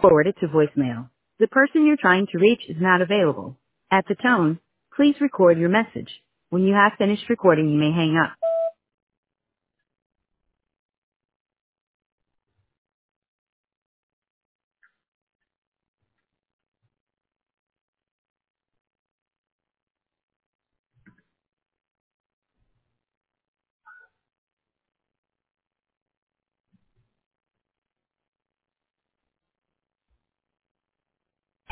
Forwarded to voicemail. The person you're trying to reach is not available. At the tone, please record your message. When you have finished recording, you may hang up.